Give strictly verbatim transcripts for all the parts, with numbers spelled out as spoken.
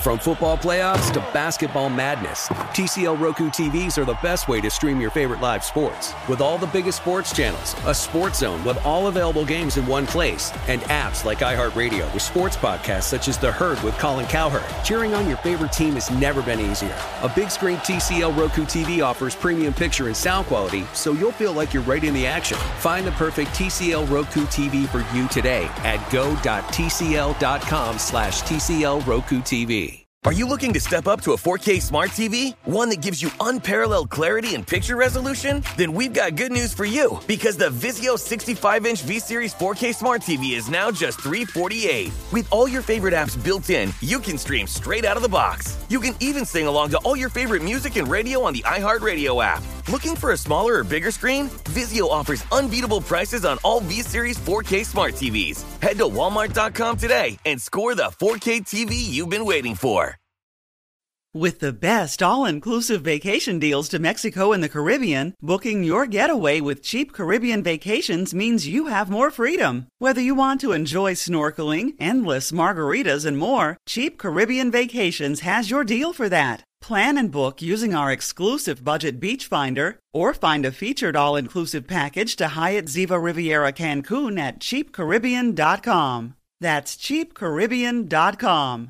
From football playoffs to basketball madness, T C L Roku T Vs are the best way to stream your favorite live sports. With all the biggest sports channels, a sports zone with all available games in one place, and apps like iHeartRadio with sports podcasts such as The Herd with Colin Cowherd. Cheering on your favorite team has never been easier. A big screen T C L Roku T V offers premium picture and sound quality, so you'll feel like you're right in the action. Find the perfect T C L Roku T V for you today at go.tcl.com slash TCL Roku TV. Are you looking to step up to a four K smart T V? One that gives you unparalleled clarity and picture resolution? Then we've got good news for you, because the Vizio sixty-five inch V-Series four K smart T V is now just three hundred forty-eight dollars. With all your favorite apps built in, you can stream straight out of the box. You can even sing along to all your favorite music and radio on the iHeartRadio app. Looking for a smaller or bigger screen? Vizio offers unbeatable prices on all V-Series four K smart T Vs. Head to walmart dot com today and score the four K T V you've been waiting for. With the best all-inclusive vacation deals to Mexico and the Caribbean, booking your getaway with Cheap Caribbean Vacations means you have more freedom. Whether you want to enjoy snorkeling, endless margaritas, and more, Cheap Caribbean Vacations has your deal for that. Plan and book using our exclusive budget beach finder, or find a featured all-inclusive package to Hyatt Ziva Riviera Cancun at cheap caribbean dot com. That's cheap caribbean dot com.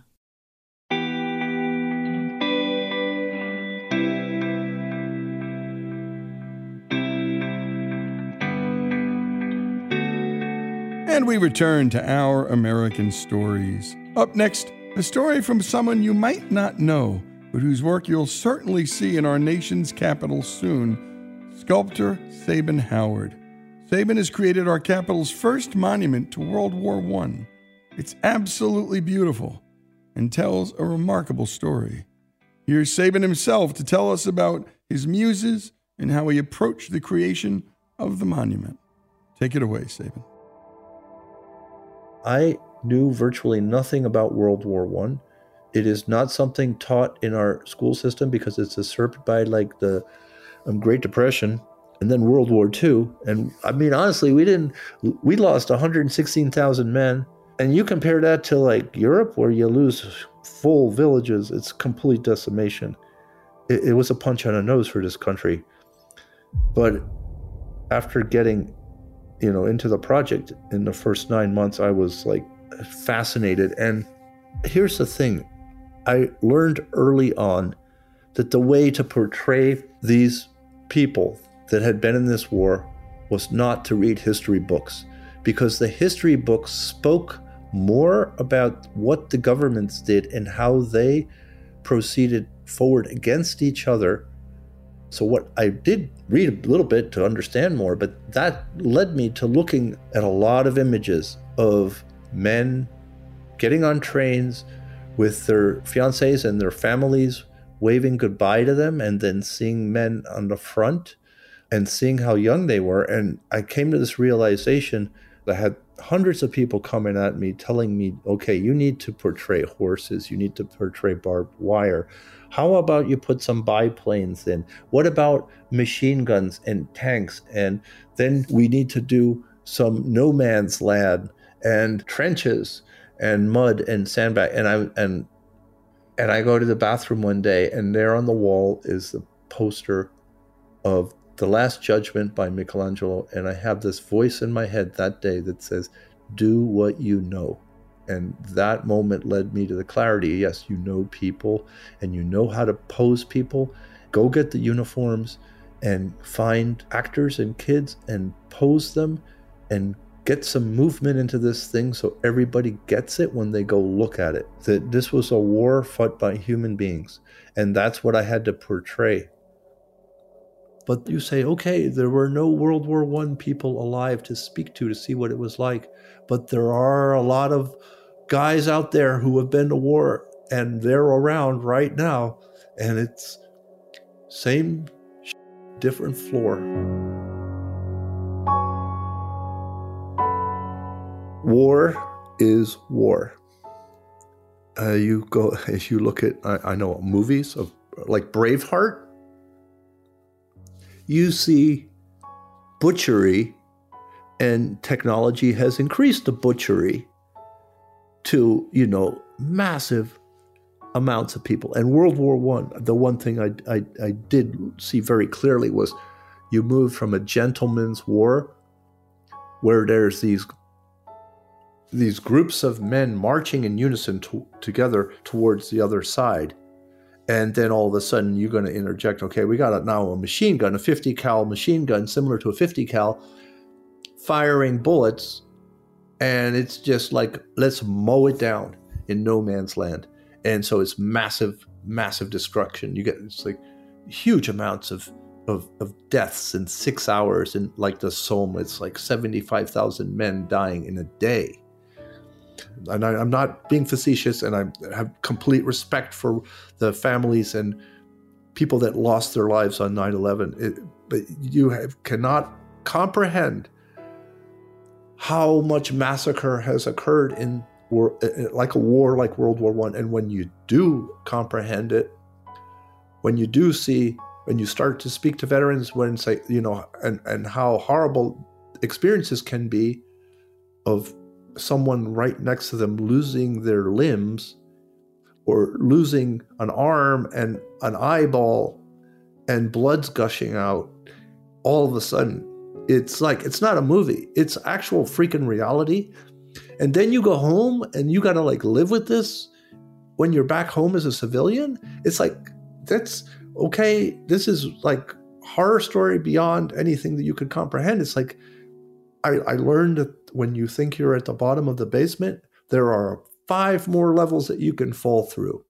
And we return to Our American Stories. Up next, a story from someone you might not know, but whose work you'll certainly see in our nation's capital soon, sculptor Sabin Howard. Sabin has created our capital's first monument to World War One. It's absolutely beautiful and tells a remarkable story. Here's Sabin himself to tell us about his muses and how he approached the creation of the monument. Take it away, Sabin. I knew virtually nothing about World War One. It is not something taught in our school system because it's usurped by like the um, Great Depression and then World War Two. And I mean, honestly, we didn't, we lost one hundred sixteen thousand men. And you compare that to like Europe, where you lose full villages, it's complete decimation. It, it was a punch on the nose for this country. But after getting you know, into the project in the first nine months, I was like fascinated. And here's the thing. I learned early on that the way to portray these people that had been in this war was not to read history books, because the history books spoke more about what the governments did and how they proceeded forward against each other. So what I did read a little bit to understand more, but that led me to looking at a lot of images of men getting on trains with their fiancés and their families waving goodbye to them, and then seeing men on the front and seeing how young they were. And I came to this realization that I had hundreds of people coming at me telling me, okay, you need to portray horses, you need to portray barbed wire. How about you put some biplanes in? What about machine guns and tanks? And then we need to do some no man's land and trenches and mud and sandbag. And I and and I go to the bathroom one day, and there on the wall is the poster of The Last Judgment by Michelangelo. And I have this voice in my head that day that says, do what you know. And that moment led me to the clarity. Yes, you know people and you know how to pose people. Go get the uniforms and find actors and kids and pose them and get some movement into this thing so everybody gets it when they go look at it. That this was a war fought by human beings. And that's what I had to portray. But you say, okay, there were no World War One people alive to speak to, to see what it was like. But there are a lot of guys out there who have been to war, and they're around right now. And it's same, different floor. War is war. Uh, you go, if you look at, I, I know movies of like Braveheart, you see butchery, and technology has increased the butchery to, you know, massive amounts of people. And World War One, the one thing I, I, I did see very clearly was you moved from a gentleman's war where there's these these groups of men marching in unison to, together towards the other side. And then all of a sudden you're going to interject, okay, we got a, now a machine gun, a fifty cal machine gun, similar to a fifty cal, firing bullets. And it's just like, let's mow it down in no man's land. And so it's massive, massive destruction. You get, it's like huge amounts of, of, of deaths in six hours. And like the Somme, it's like seventy-five thousand men dying in a day. And I, I'm not being facetious, and I have complete respect for the families and people that lost their lives on nine eleven. It, but you have, cannot comprehend how much massacre has occurred in war, like a war like World War One. And when you do comprehend it, when you do see, when you start to speak to veterans, when say, you know, and, and how horrible experiences can be of someone right next to them losing their limbs or losing an arm and an eyeball and blood's gushing out, all of a sudden, it's like, it's not a movie, it's actual freaking reality. And then you go home and you got to like live with this when you're back home as a civilian. It's like, that's okay. This is like horror story beyond anything that you could comprehend. It's like, I, I learned that when you think you're at the bottom of the basement, there are five more levels that you can fall through.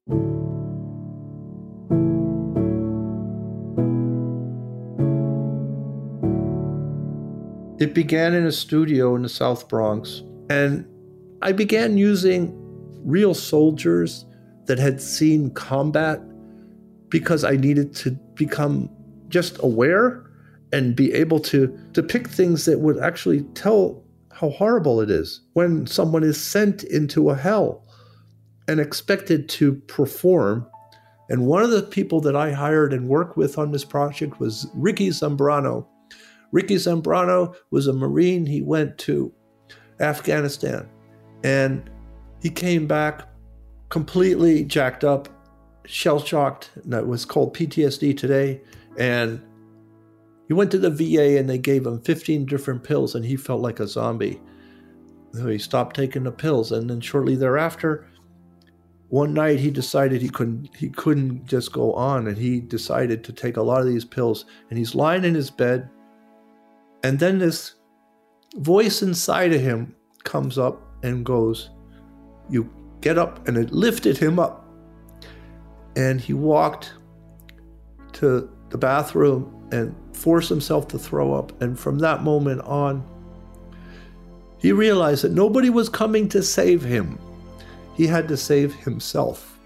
It began in a studio in the South Bronx, and I began using real soldiers that had seen combat because I needed to become just aware and be able to depict things that would actually tell how horrible it is when someone is sent into a hell and expected to perform. And one of the people that I hired and worked with on this project was Ricky Zambrano. Ricky Zambrano was a Marine. He went to Afghanistan and he came back completely jacked up, shell-shocked. That was called P T S D today. And he went to the V A and they gave him fifteen different pills and he felt like a zombie. So he stopped taking the pills, and then shortly thereafter, one night he decided he couldn't he couldn't just go on, and he decided to take a lot of these pills, and he's lying in his bed, and then this voice inside of him comes up and goes, "You get up," and it lifted him up. And he walked to the bathroom and forced himself to throw up. And from that moment on, he realized that nobody was coming to save him. He had to save himself.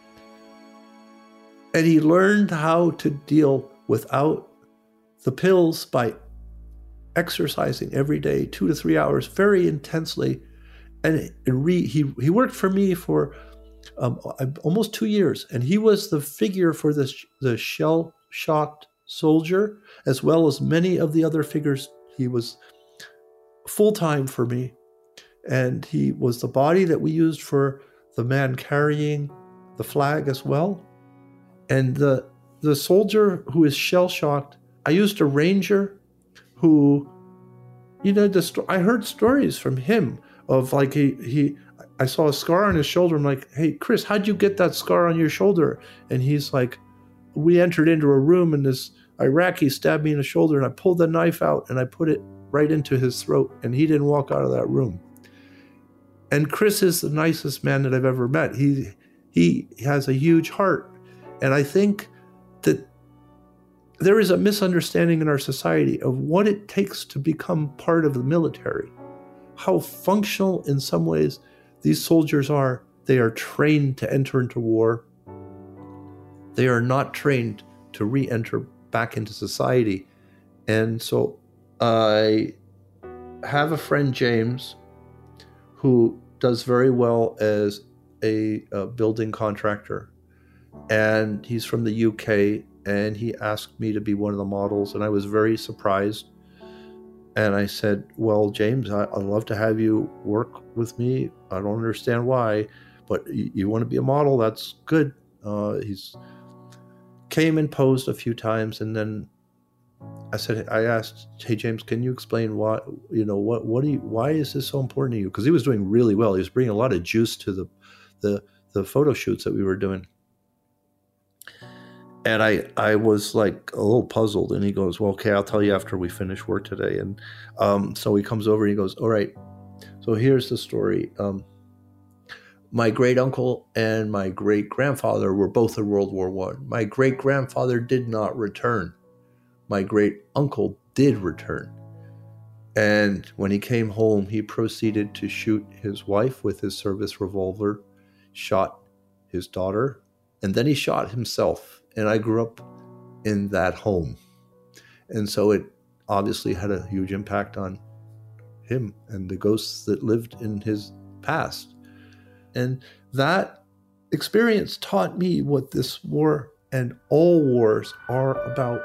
And he learned how to deal without the pills by exercising every day, two to three hours, very intensely. And it re, he, he worked for me for um, almost two years. And he was the figure for this, the shell-shocked soldier, as well as many of the other figures. He was full-time for me. And he was the body that we used for the man carrying the flag as well. And the the soldier who is shell-shocked, I used a ranger who, you know, the sto- I heard stories from him of like, he, he, I saw a scar on his shoulder. I'm like, "Hey, Chris, how'd you get that scar on your shoulder?" And he's like, "We entered into a room and this Iraqi stabbed me in the shoulder and I pulled the knife out and I put it right into his throat and he didn't walk out of that room." And Chris is the nicest man that I've ever met. He he has a huge heart. And I think that there is a misunderstanding in our society of what it takes to become part of the military. How functional in some ways these soldiers are. They are trained to enter into war. They are not trained to re-enter back into society. And so I have a friend, James, who does very well as a, a building contractor. And he's from the U K, and he asked me to be one of the models, and I was very surprised. And I said, "Well, James, I, I'd love to have you work with me. I don't understand why, but you, you want to be a model? That's good. Uh, he's came and posed a few times, and then I said, I asked, hey James, can you explain why? You know what? What do you? Why is this so important to you? Because he was doing really well. He was bringing a lot of juice to the the the photo shoots that we were doing. And I, I was like a little puzzled, and he goes, well, okay, I'll tell you after we finish work today. And um, so he comes over and he goes, all right, so here's the story. Um, my great uncle and my great grandfather were both in World War One. My great grandfather did not return. My great uncle did return. And when he came home, he proceeded to shoot his wife with his service revolver, shot his daughter, and then he shot himself. And I grew up in that home. And so it obviously had a huge impact on him and the ghosts that lived in his past. And that experience taught me what this war and all wars are about.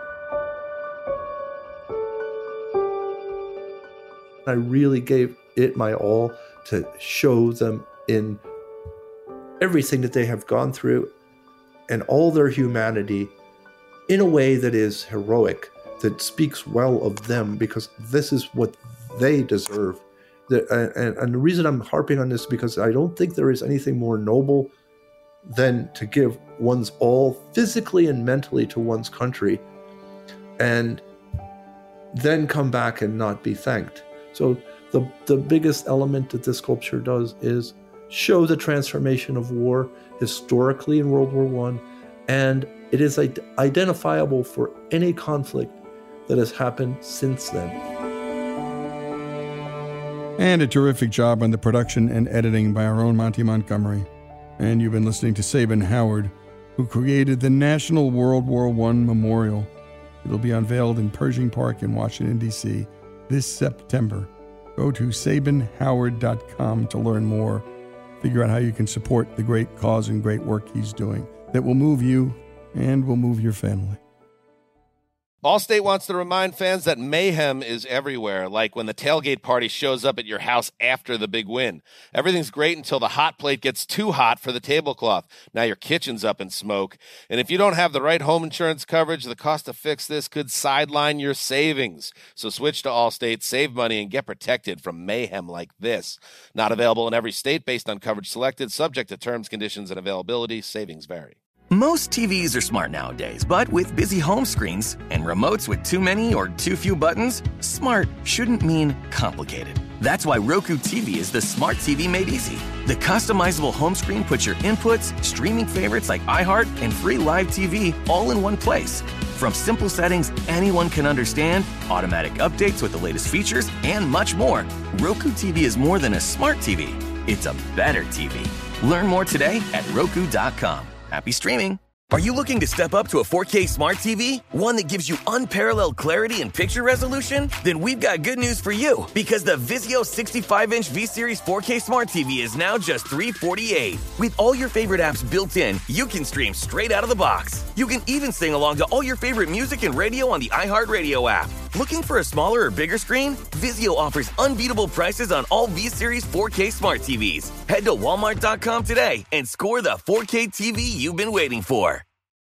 I really gave it my all to show them in everything that they have gone through and all their humanity in a way that is heroic, that speaks well of them, because this is what they deserve. The, and, and the reason I'm harping on this is because I don't think there is anything more noble than to give one's all physically and mentally to one's country and then come back and not be thanked. So the, the biggest element that this sculpture does is show the transformation of war historically in World War One, and it is identifiable for any conflict that has happened since then. And a terrific job on the production and editing by our own Monty Montgomery. And you've been listening to Sabin Howard, who created the National World War One Memorial. It'll be unveiled in Pershing Park in Washington, D C this September. Go to sabin howard dot com to learn more. Figure out how you can support the great cause and great work he's doing that will move you and will move your family. Allstate wants to remind fans that mayhem is everywhere, like when the tailgate party shows up at your house after the big win. Everything's great until the hot plate gets too hot for the tablecloth. Now your kitchen's up in smoke. And if you don't have the right home insurance coverage, the cost to fix this could sideline your savings. So switch to Allstate, save money, and get protected from mayhem like this. Not available in every state based on coverage selected, subject to terms, conditions, and availability. Savings vary. Most T Vs are smart nowadays, but with busy home screens and remotes with too many or too few buttons, smart shouldn't mean complicated. That's why Roku T V is the smart T V made easy. The customizable home screen puts your inputs, streaming favorites like iHeart, and free live T V all in one place. From simple settings anyone can understand, automatic updates with the latest features, and much more, Roku T V is more than a smart T V. It's a better T V. Learn more today at roku dot com. Happy streaming. Are you looking to step up to a four K smart T V? One that gives you unparalleled clarity and picture resolution? Then we've got good news for you, because the Vizio sixty-five inch V-Series four K smart T V is now just three hundred forty-eight dollars. With all your favorite apps built in, you can stream straight out of the box. You can even sing along to all your favorite music and radio on the iHeartRadio app. Looking for a smaller or bigger screen? Vizio offers unbeatable prices on all V-Series four K smart T Vs. Head to walmart dot com today and score the four K T V you've been waiting for.